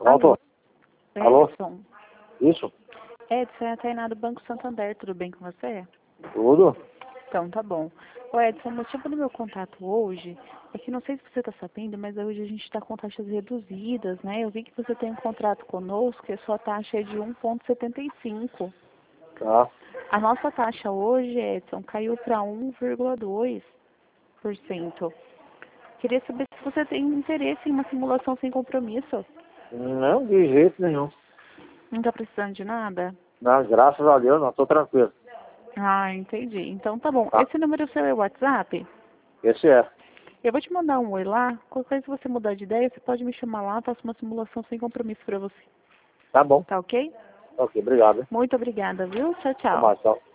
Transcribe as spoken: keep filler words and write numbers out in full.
Pronto. Alô? Edson. Isso? Edson, é a Tainá do Banco Santander, tudo bem com você? Tudo? Então, tá bom. Ô Edson, o motivo do meu contato hoje é que não sei se você está sabendo, mas hoje a gente está com taxas reduzidas, né? Eu vi que você tem um contrato conosco e a sua taxa é de um vírgula setenta e cinco. Tá. A nossa taxa hoje, Edson, caiu para um vírgula dois por cento. Queria saber se você tem interesse em uma simulação sem compromisso. Não, de jeito nenhum. Não está precisando de nada? Não, graças a Deus, não, tô tranquilo. Ah, entendi. Então tá bom. Tá. Esse número seu é o WhatsApp? Esse é. Eu vou te mandar um oi lá. Qualquer coisa, se você mudar de ideia, você pode me chamar lá, faço uma simulação sem compromisso para você. Tá bom. Tá ok? Ok, obrigado. Muito obrigada, viu? Tchau, Até tchau. mais, tchau.